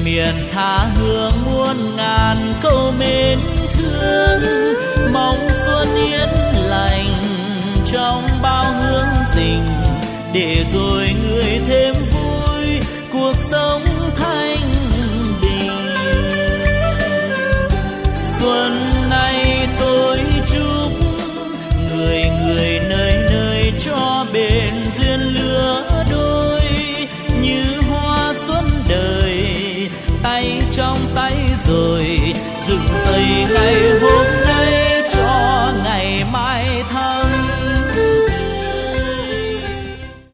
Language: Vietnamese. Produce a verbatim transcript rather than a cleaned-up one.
miền tha hương muôn ngàn câu mến thương, mong xuân yên lành trong bao hương tình, để rồi người thêm vui cuộc sống thanh bình. Xuân này tôi chúc người người nơi nơi cho bền duyên lứa đôi, như hoa xuân đời tay trong tay rồi